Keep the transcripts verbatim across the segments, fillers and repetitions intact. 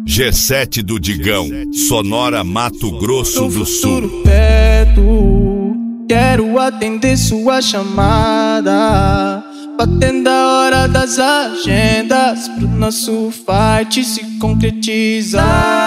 G sete do Digão, Sonora, Mato Grosso do Sul. Perto, quero atender sua chamada, batendo a hora das agendas, pro nosso fight se concretizar.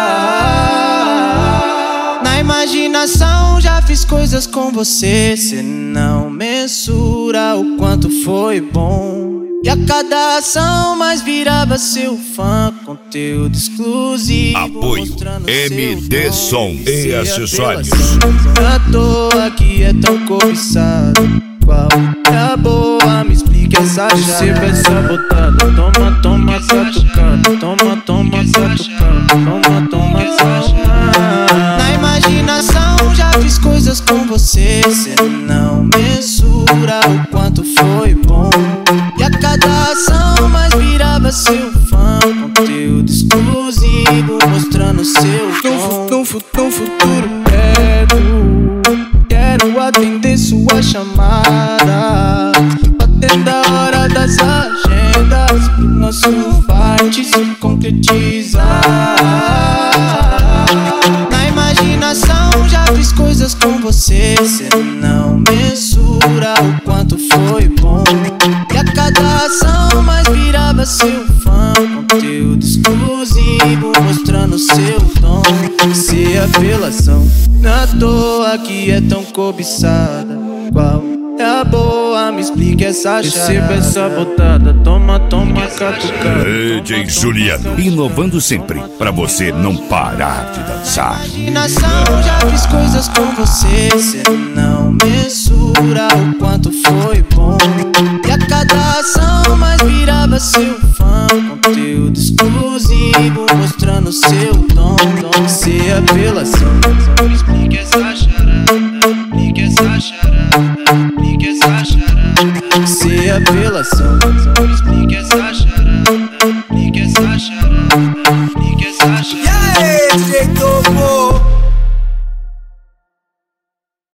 Na imaginação já fiz coisas com você, cê não mensura o quanto foi bom. E a cada ação mais virava seu fã, conteúdo exclusivo. Apoio M D Som e acessórios. À toa que é tão cobiçado, qual é a boa? Me explica essa Receba essa botada, toma, toma, catucada. Toma, toma, catucada. Toma, toma, catucada. Na imaginação já fiz coisas com você, cê não mensura o quanto foi bom. E a cada ação mais virava seu fã, conteúdo exclusivo mostrando seu tom. Num futuro perto, quero atender sua chamada, batendo a hora das agendas, pro nosso fight se concretizar. Na imaginação já fiz coisas com você, cê não mensura o quanto foi bom. E a cada ação mais virava seu fã, conteúdo exclusivo mostrando seu tom. Se apelação, na toa que é tão cobiçada, qual é a boa? Me explique essa charada. Receba essa botada, toma, toma, catucada. D J Juliano, inovando sempre, pra você não parar de dançar. Imaginação já fiz coisas com você, cê não mensura o quanto foi bom. E a cada ação mais virava seu fã, conteúdo exclusivo mostrando seu tom. Se apelação, me explique essa charada, me explique essa charada, me explique essa charada. Se apelação, me explique essa charada.